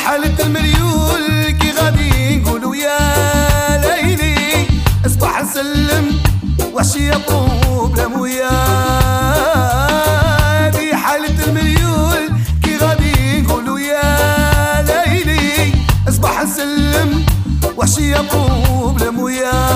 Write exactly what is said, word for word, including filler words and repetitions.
حالة المريول كي غادي نقولوا يا ليلي، اصبح نسلم وحشي يطوب بلا مويا. هادي حالة المريول كي غادي نقولوا يا ليلي، اصبح نسلم وحشي يطوب بلا مويا.